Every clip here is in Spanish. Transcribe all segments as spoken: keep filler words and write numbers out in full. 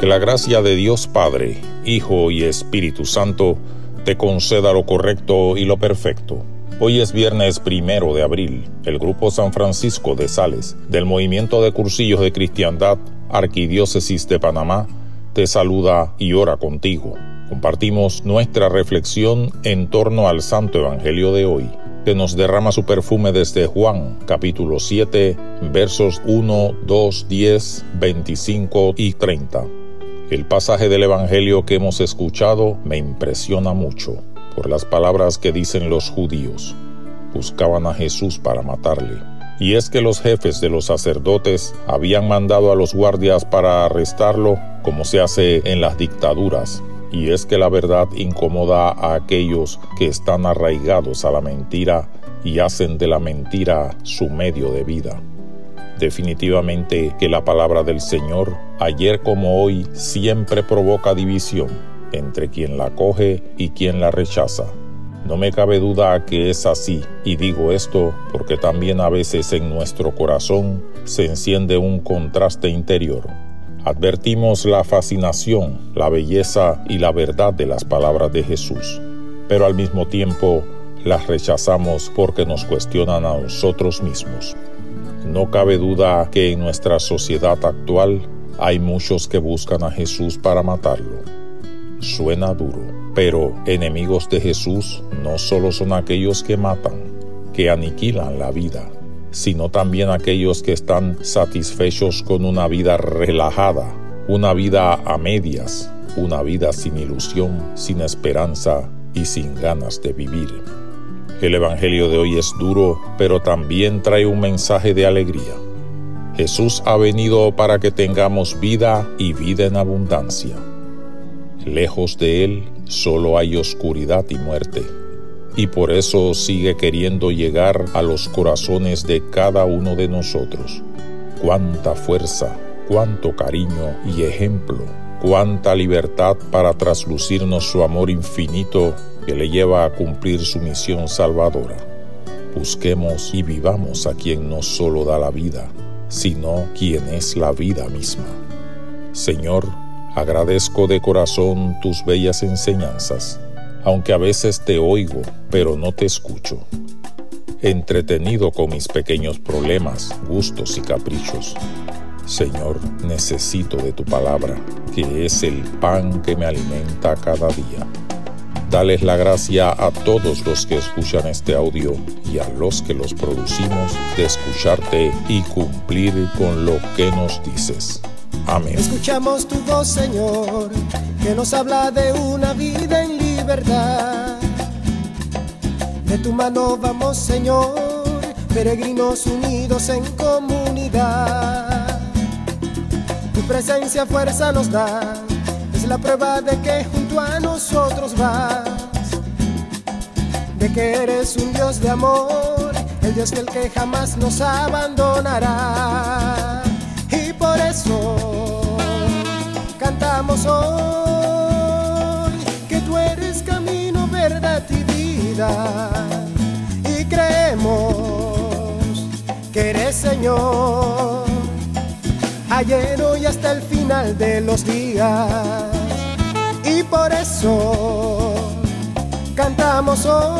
Que la gracia de Dios Padre, Hijo y Espíritu Santo te conceda lo correcto y lo perfecto. Hoy es viernes primero de abril. El Grupo San Francisco de Sales, del Movimiento de Cursillos de Cristiandad, Arquidiócesis de Panamá, te saluda y ora contigo. Compartimos nuestra reflexión en torno al Santo Evangelio de hoy, que nos derrama su perfume desde Juan, capítulo siete, versos uno, dos, diez, veinticinco y treinta. El pasaje del Evangelio que hemos escuchado me impresiona mucho por las palabras que dicen los judíos. Buscaban a Jesús para matarle. Y es que los jefes de los sacerdotes habían mandado a los guardias para arrestarlo, como se hace en las dictaduras. Y es que la verdad incomoda a aquellos que están arraigados a la mentira y hacen de la mentira su medio de vida. Definitivamente que la palabra del Señor, ayer como hoy, siempre provoca división entre quien la acoge y quien la rechaza. No me cabe duda que es así, y digo esto porque también a veces en nuestro corazón se enciende un contraste interior. Advertimos la fascinación, la belleza y la verdad de las palabras de Jesús, pero al mismo tiempo las rechazamos porque nos cuestionan a nosotros mismos. No cabe duda que en nuestra sociedad actual hay muchos que buscan a Jesús para matarlo. Suena duro, pero enemigos de Jesús no solo son aquellos que matan, que aniquilan la vida, sino también aquellos que están satisfechos con una vida relajada, una vida a medias, una vida sin ilusión, sin esperanza y sin ganas de vivir. El Evangelio de hoy es duro, pero también trae un mensaje de alegría. Jesús ha venido para que tengamos vida y vida en abundancia. Lejos de Él solo hay oscuridad y muerte, y por eso sigue queriendo llegar a los corazones de cada uno de nosotros. Cuánta fuerza, cuánto cariño y ejemplo, cuánta libertad para traslucirnos su amor infinito que le lleva a cumplir su misión salvadora. Busquemos y vivamos a quien no solo da la vida, sino quien es la vida misma. Señor, agradezco de corazón tus bellas enseñanzas, aunque a veces te oigo, pero no te escucho. Entretenido con mis pequeños problemas, gustos y caprichos. Señor, necesito de tu palabra, que es el pan que me alimenta cada día. Dales la gracia a todos los que escuchan este audio y a los que los producimos de escucharte y cumplir con lo que nos dices. Amén. Escuchamos tu voz, Señor, que nos habla de una vida en libertad. De tu mano vamos, Señor, peregrinos unidos en comunidad. Tu presencia fuerza nos da, es la prueba de que junto a nosotros vas, de que eres un Dios de amor, el Dios que el que jamás nos abandonará. Y por eso cantamos hoy que tú eres camino, verdad y vida, y creemos que eres Señor, ayer, hoy, hasta el final de los días. Y por eso cantamos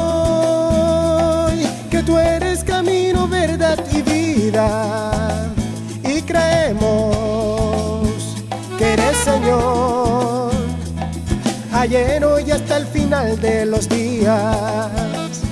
hoy que tú eres camino, verdad y vida, y creemos que eres Señor, ayer, hoy, hasta el final de los días.